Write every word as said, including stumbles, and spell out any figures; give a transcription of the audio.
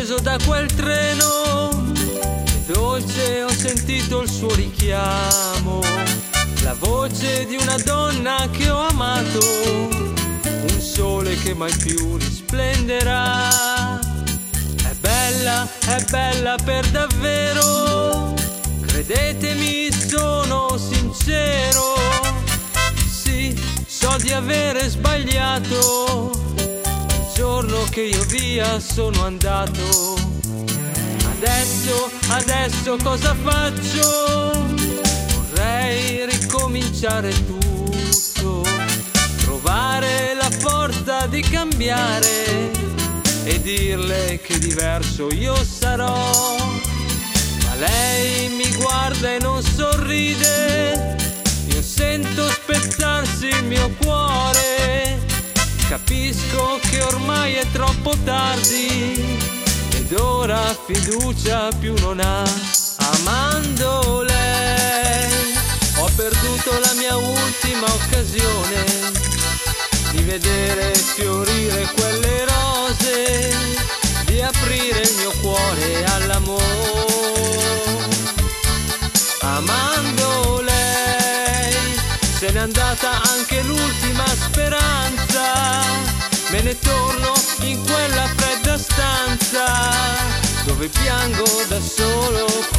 sceso da quel treno e dolce ho sentito il suo richiamo, la voce di una donna che ho amato, un sole che mai più risplenderà. È bella, è bella per davvero, credetemi sono sincero, sì, so di avere sbagliato il giorno che io via sono andato. Adesso, adesso cosa faccio? Vorrei ricominciare tutto, trovare la forza di cambiare e dirle che diverso io sarò. Ma lei mi guarda e non sorride, io sento spezzarsi il mio cuore, capisco che ormai è troppo tardi ed ora fiducia più non ha. Amando lei ho perduto la mia ultima occasione di vedere fiorire quelle rose, di aprire il mio cuore all'amore. Amando lei se n'è andata anche l'ultima speranza, me ne torno in quella fredda stanza dove piango da solo